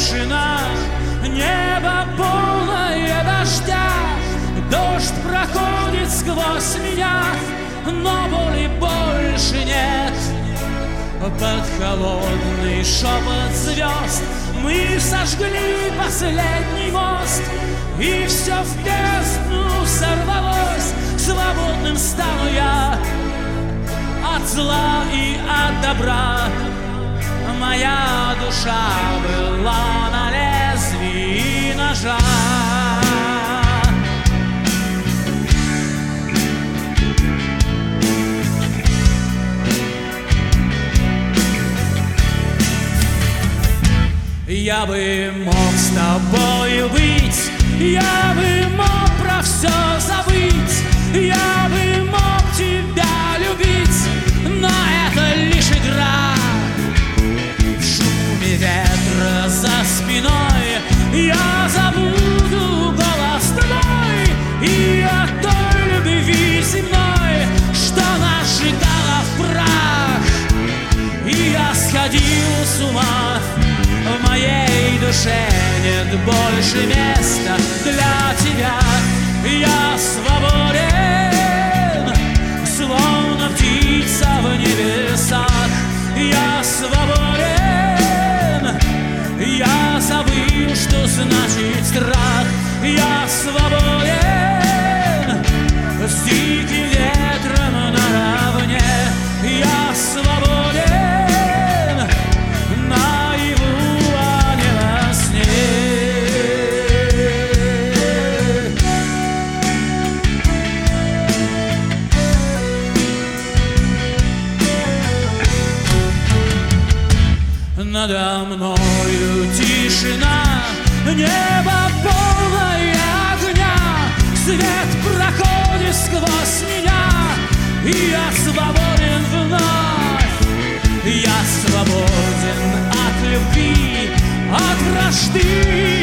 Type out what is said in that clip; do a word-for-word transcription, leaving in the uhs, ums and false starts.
тишина, небо полное дождя. Дождь проходит сквозь меня, но боли больше нет. Под холодный шепот звезд мы сожгли последний мост, и все в бездну сорвалось. Свободным стану я от зла и от добра. Моя душа была на лезвии ножа. Я бы мог с тобою быть, я бы мог про все забыть, я бы мог тебя любить, но это лишь игра. В шуме ветра за спиной я забуду голос твой и о той любви земной, что нас сжигала в прах. И я сходил с ума, в моей душе нет больше места для тебя. Я свободен, словно птица в небесах. Я свободен, я забыл, что значит страх. Я свободен, с диким ветром наравне. Я свободен, надо мною тишина, небо полное огня. Свет проходит сквозь меня, и я свободен вновь. Я свободен от любви, от вражды.